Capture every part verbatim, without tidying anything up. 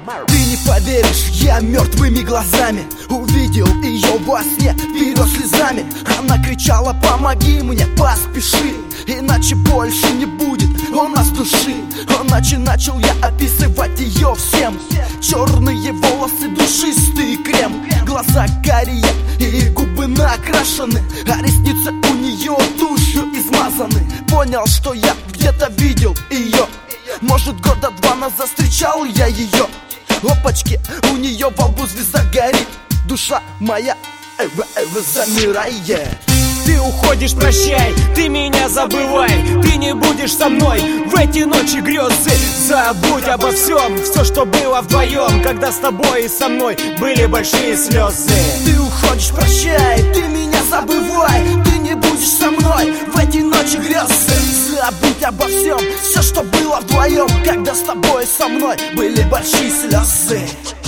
Ты не поверишь, я мертвыми глазами увидел ее во сне, вперед слезами. Она кричала: помоги мне, поспеши, иначе больше не будет у нас души. Иначе начал я описывать ее всем. Черные волосы, душистый крем, глаза карие и губы накрашены, а ресницы у нее тушью измазаны. Понял, что я где-то видел ее, может года два назад встречал я ее. Опачки, у нее во лбу звезда горит, душа моя эва, эва замирает. Ты уходишь, прощай, ты меня забывай, ты не будешь со мной в эти ночи грезы. Забудь обо всем, все, что было вдвоем, когда с тобой и со мной были большие слезы. Ты уходишь, прощай, ты меня забывай, ты не будешь со мной в эти ночи грезы. Забудь обо всем, все, что было вдвоем, когда с тобой и со мной были большие слезы.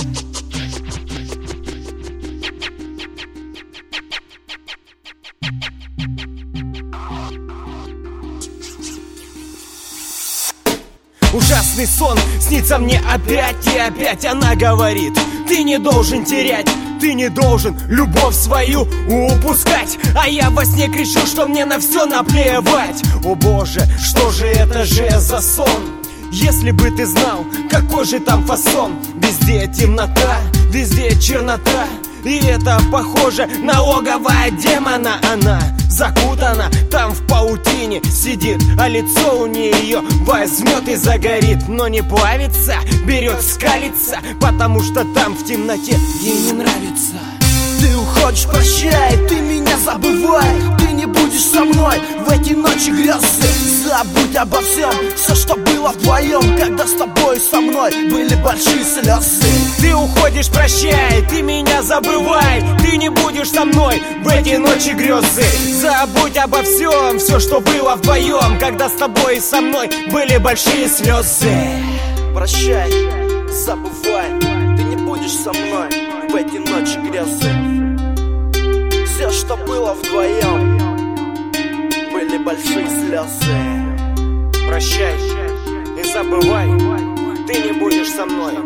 Ужасный сон снится мне опять и опять. Она говорит: ты не должен терять, ты не должен любовь свою упускать. А я во сне кричу, что мне на все наплевать. О боже, что же это же за сон? Если бы ты знал, какой же там фасон. Везде темнота, везде чернота, и это похоже на логово демона. Она закутана там в паутине сидит, а лицо у нее возьмет и загорит. Но не плавится, берет скалится, потому что там в темноте ей не нравится. Ты уходишь, прощай, ты меня забывай, ты не будешь со мной в эти ночи грезы. Забудь обо всем, все, что было вдвоем, когда с тобой и со мной были большие слезы. Ты уходишь, прощай, ты меня забывай, ты не будешь со мной в эти ночи грезы. Забудь обо всем, все, что было вдвоем, когда с тобой и со мной были большие слезы. Прощай, забывай, ты не будешь со мной в эти ночи грезы. Все, что было вдвоем, были большие слезы. Прощай и забывай, ты не будешь со мной.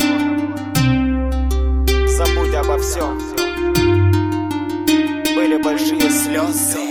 Забудь обо всем, были большие слезы.